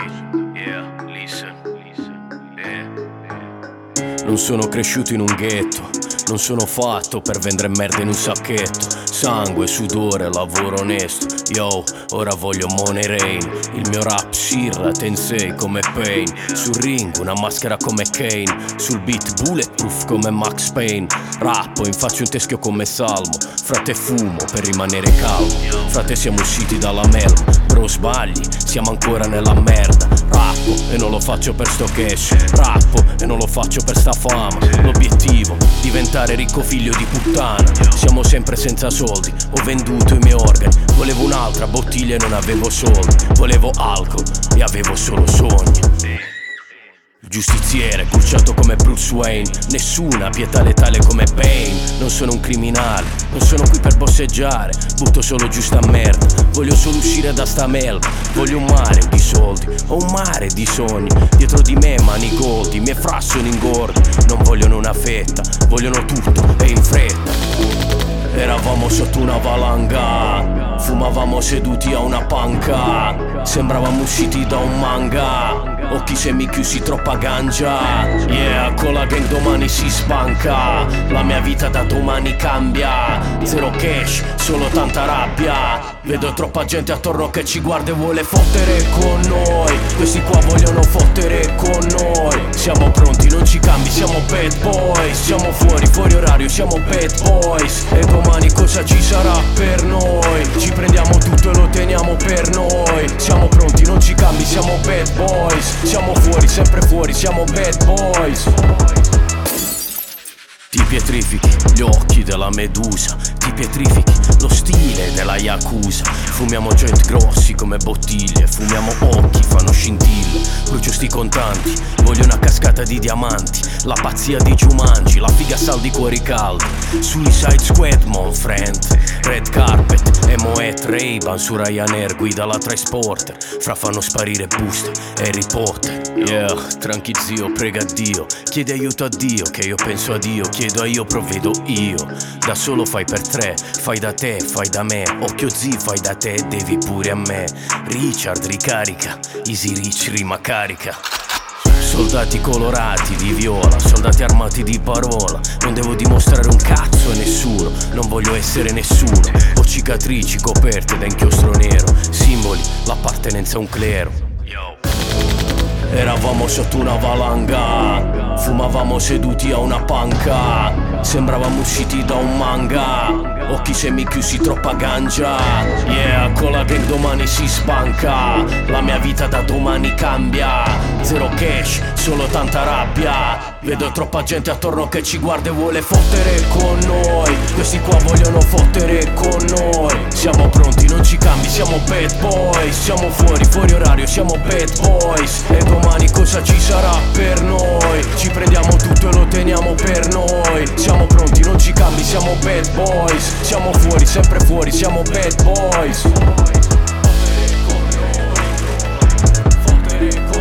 Non sono cresciuto in un ghetto, non sono fatto per vendere merda in un sacchetto. Sangue, sudore, lavoro onesto. Yo, ora voglio money rain. Il mio rap Shirra, Tensei come Pain. Sul ring una maschera come Kane. Sul beat bulletproof come Max Payne. Rappo, in faccia un teschio come Salmo. Frate fumo per rimanere calmo. Frate siamo usciti dalla melma. Bro sbagli, siamo ancora nella merda. Rappo e non lo faccio per sto cash. Rappo e non lo faccio per sta fama. L'obiettivo, diventare ricco figlio di puttana. Siamo sempre senza soldi, ho venduto i miei organi. Volevo un'altra bottiglia e non avevo soldi. Volevo alcol e avevo solo sogni. Giustiziere, cucciato come Bruce Wayne. Nessuna pietà letale come Bane. Non sono un criminale, non sono qui per bosseggiare. Butto solo giusta merda. Voglio solo uscire da sta melma. Voglio un mare di soldi, ho un mare di sogni. Dietro di me mani goldi, i miei fra sono ingordi. Non vogliono una fetta, vogliono tutto e in fretta. Eravamo sotto una valanga, fumavamo seduti a una panca. Sembravamo usciti da un manga. Occhi semichiusi, troppa ganja. Yeah, con la gang domani si spanca. La mia vita da domani cambia. Zero cash, solo tanta rabbia. Vedo troppa gente attorno che ci guarda e vuole fottere con noi. Questi qua vogliono fottere con noi. Siamo pronti, non ci cambi, siamo bad boys. Siamo fuori orario, siamo bad boys. E domani cosa ci sarà per noi? Ci prendiamo tutto e lo teniamo per noi. Siamo pronti, non ci cambi, siamo bad boys. Siamo fuori, sempre fuori, siamo bad boys. Ti pietrifichi gli occhi della medusa. Ti pietrifichi lo stile della Yakuza. Fumiamo joint grossi come bottiglie. Fumiamo occhi, fanno scintille. Brucio sti contanti, voglio una cascata di diamanti. La pazzia di Jumanji, la figa saldi cuori caldi. Suicide Squad, mon friend. Red carpet, Emoet, Ray-Ban su Ryanair. Guida la Transporter, fra fanno sparire buste Harry Potter. Yeah, tranqui zio, prega Dio. Chiedi aiuto a Dio, che io penso a Dio. Chiedo a io, provvedo io. Da solo fai per tre, fai da te, fai da me. Occhio zi, fai da te, devi pure a me. Richard ricarica, Easy Rich rima carica. Soldati colorati di viola, soldati armati di parola. Non devo dimostrare un cazzo a nessuno, non voglio essere nessuno. Ho cicatrici coperte da inchiostro nero, simboli, l'appartenenza a un clero. Eravamo sotto una valanga, fumavamo seduti a una panca. Sembravamo usciti da un manga. Occhi semichiusi, troppa ganja. Yeah, con la gang domani si spanca. La mia vita da domani cambia. Zero cash, solo tanta rabbia. Vedo troppa gente attorno che ci guarda e vuole fottere con noi. Questi qua vogliono fottere con noi. Siamo pronti, non ci cambi, siamo bad boys. Siamo fuori orario, siamo bad boys. E domani cosa ci sarà per noi? Ci prendiamo tutto e lo teniamo per noi. Siamo pronti, non ci cambi, siamo bad boys. Siamo fuori, sempre fuori, siamo bad boys. Fottere con noi.